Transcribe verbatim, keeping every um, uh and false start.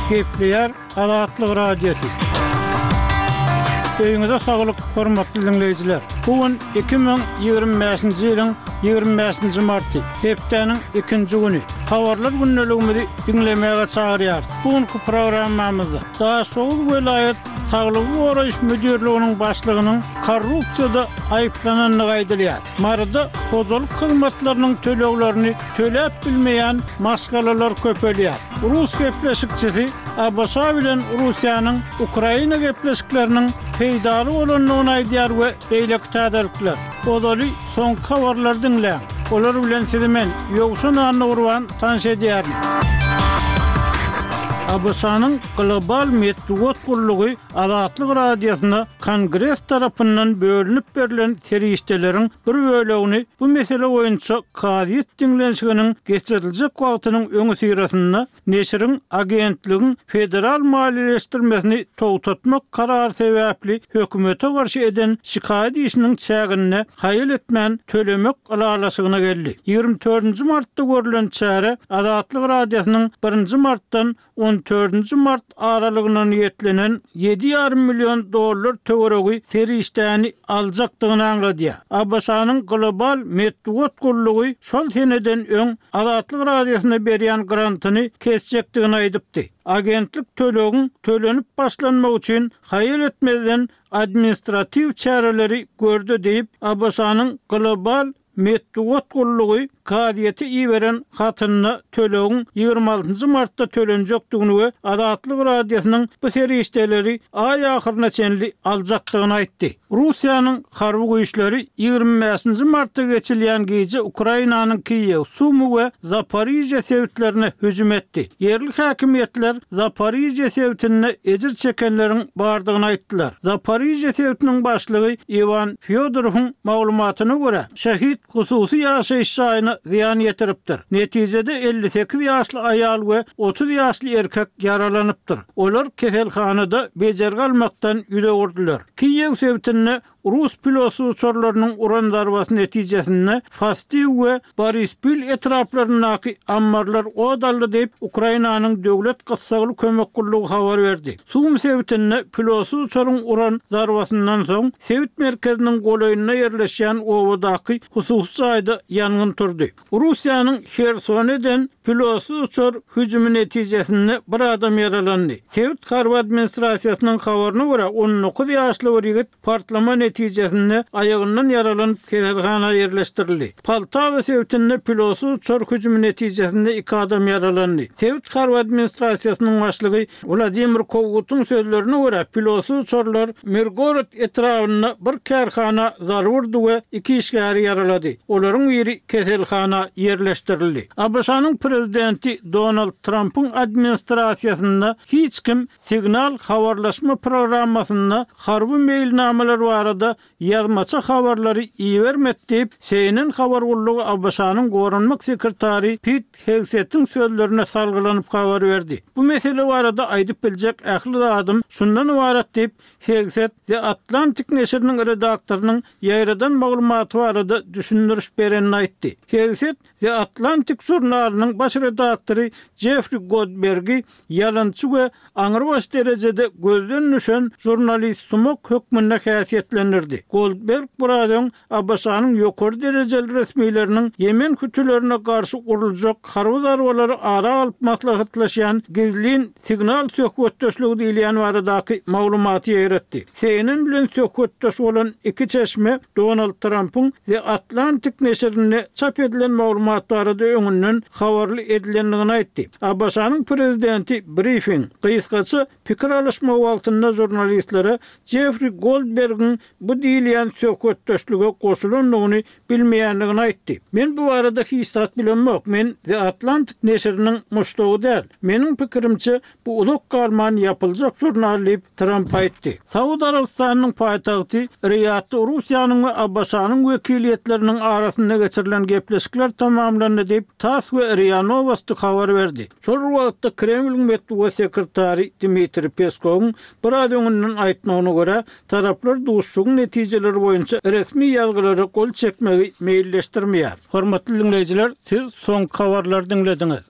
Gepleyer Azatlyk Radiosu. Öýüňize saglyk, hormatly dinleýijiler. Bugün iki bin ýygrimi beşinji ýylyň ýygrimi beşinji marty, hepdeniň ikinji güni. Habarlar günneligimizi dinlemäge çagyrýar. Bugünkü programmamyzda Daşoğul vilayet Saglyk goraýyş müdirliginiň başlygynyň korrupsiýada aýyplananyny gaýdylýar. Marada kozallyk hyzmatlarynyň töleglerini töläp bilmeýän maskalalar köpelýär. Rus gepleşikçisi Abbasa bilen Russiýanyň Ukraina gepleşikleriniň peýdaly bolanyny aýdýar we beýleki täderlikler. Odaly soň habarlar dinleýän. Olar bilen sizi men ýogşun anny urwan tanış edýärim. Abbasanyň global medeniýet gurulugy Azatlyk Radiosyna Kongress tarapyndan bölünip berilen serişdeleriň bir bölegini bu mesele boýunça kaýat dinlenşiginiň geçiriljek wagtynyň öňü syrasynda neşriň agentligiň federal maliýeleşdirmesini togtatmak karary sebäpli hökümete garşy eden şikaýet işiniň çägine haýyl etmän tölemek alalasygyna geldi. ýygrimi dördünji martda görülen çäre Azatlyk Radiosynyň birinji martdan on dördünji mart aralygyndan ýetlenen ýedi ýarym million dollar töweregi serişdäni aljakdygyny aňlady. Abbasanyň global medeniýet gurulugy şol seneden öň Azatlyk Radiosyna berýän grantyny kesjekdigini aýdypdy. Agentlik tölegin tölenip başlanmak üçin haýyl etmeden administrativ çäreleri gördü diýip Abbasanyň global medeniýet gurulugy Kadiýeti iýeren hatyna tölegin ýygrimi altynjy martda tölenjekdigini we Azatlyk Radiosynyň bu serişdeleri aý ahyryna çenli aljakdygyny aýtdy. Russiýanyň harby güýçleri ýygrimi beşinji martda geçilýän gece Ukrainanyň Kiýew, Sumy we Zaporizhia sewtlerine hüjüm etdi. Yerli häkimetler Zaporizhia sewtine ejir çekenleriň bardygyny aýtdylar. Zaporizhia sewtiniň başlygy Ivan Fyodorowyň maglumatyna görä, şehit hususy ýaşaýyş şaýyny ziyan yetiripdir. Netijede elli sekiz ýaşly aýal we otuz ýaşly erkek yaralanypdyr. Olar keselhanada bejergi almakdan ýüregirdiler. Kiýew sewtine Rus pilosu uçarlarının uran darvası netijesinde Fastiv we Borispil etraflarındaki ammarlar odallı deyip Ukrainanyň döwlet gassagly kömek gurulugy habar berdi. Sumy sewtinde pilosu uçarın uran darwasyndan soň sewt merkeziniň goýlyna ýerleşýän owadaky hususy aýda ýangyn turdy. Russiýanyň Hersoneden pilosu uçar hüjümi netijesinde bir adam yaralandy. Sewt harby administrasiýasynyň habaryna görä on dokuz ýaşly bir ýigit partlama netijesinde ayağından yaralanyp keselhana ýerleşdirildi. Poltava sewtinde pilosu uçar hüjümi netijesinde iki adam yaralandy. Sewt harby administrasiýasynyň başlygy Vladimir Kovut'un sözlerine görä pilosu uçarlar Mirgorod etrawyna bir kärhana zarar wurdy we iki işgäri yaralady. Olaryň biri keselhana ýerleşdirildi. Abbasanyň prezidenti Donald Trump'ın administrasiýasynda hiç kim signal habarlaşma programmasyna harby mailnameler barada ýazmaça habarlary iýermet diýip seýinin habar gurulugy Abbasanyň gorunmak sekretary Pete Hegseth'in sözlerine salgylanyp habar berdi. Bu mesele barada aýdyp biljek ähli adam şundan ibaret diýip Hegseth The Atlantic neşriniň redaktorynyň ýaýradan maglumaty barada düşündiriş berenini aýtdy. Hegseth The Atlantic jurnalynyň baş redaktory Jeffrey Goldberg'i yalançy we aňyrbaş derejede gözden düşen jurnalist sumak hökmünde häsiýetlendirdi. Goldberg buradan Abbasanyň ýokary derejeli resmiýleriniň Yemen hütülerine karşı uruljak harby zarbalary ara alyp maslahatlaşýan gizlin signal söhbetdeşligi diýilýän baradaky maglumaty ýeretdi. Seýinin bilen söhbetdeş bolan iki çeşme Donald Trump'ın The Atlantic neşrine çap edilen maglumatlary öňünden habarly edilendigini aýtdy. Abbasanyň prezidenti briefing gysgaça pikir alışma wagtynda jurnalistlere Jeffrey Goldberg'in bu diýilýän söhbetdeşlige goşulandygyny bilmeýändigini aýtdy. Men bu arada hiçat bilenmek, men The Atlantic neşriniň muştugy däl. Meniň pikirimçe bu uluk garman yapıljak jurnal diýip Trump aýtdy. Saudi Arabistanyň paýtagty Riyadda Russiýanyň we Abbasanyň wekiliýetleriniň arasynda geçirilen gepleşikler tamamlandy diýip TASS we RIA Novosti habar berdi. Şol wagtda Kremlin medeniýet sekretary Dmitry Peskov'un bir adamynyň aýtmagyna görä taraplar duşşugyň netijeleri boýunça resmi ýazgylary gol çekmegi meýilleşdirmeýär. Hormatly dinleýijiler, siz soň habarlar dinlediňiz.